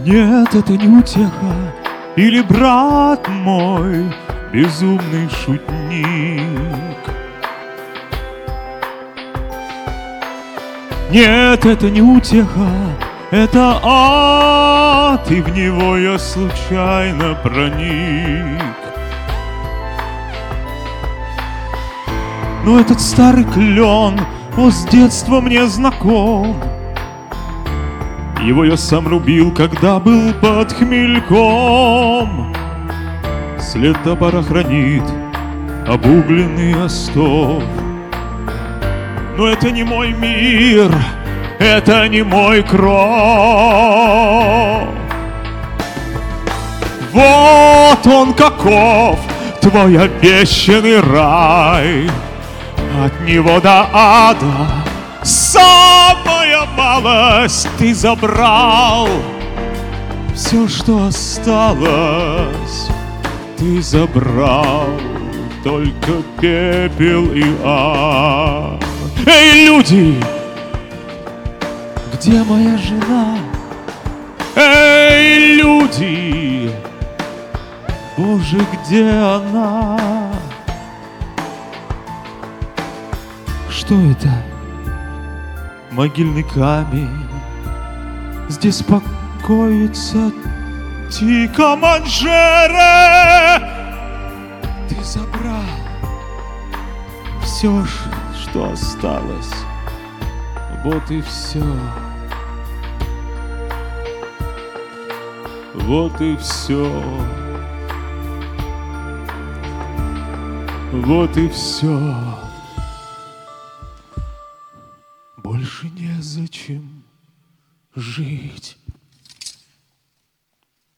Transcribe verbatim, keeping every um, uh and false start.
Нет, это не утеха, или брат мой, безумный шутник. Нет, это не утеха, это ад, и в него я случайно проник. Но этот старый клен, о, с детства мне знаком. Его я сам рубил, когда был под хмельком. След топора хранит обугленный остов. Но это не мой мир, это не мой кров. Вот он каков, твой обещанный рай. От него до ада самая малость ты забрал. Все, что осталось, ты забрал. Только пепел и ад. Эй, люди! Где моя жена? Эй, люди! Боже, где она? Что это? Могильный камень. Здесь покоится Тико Манжере. Ты забрал все, что осталось. Вот и все. Вот и все. Вот и все. Больше незачем жить.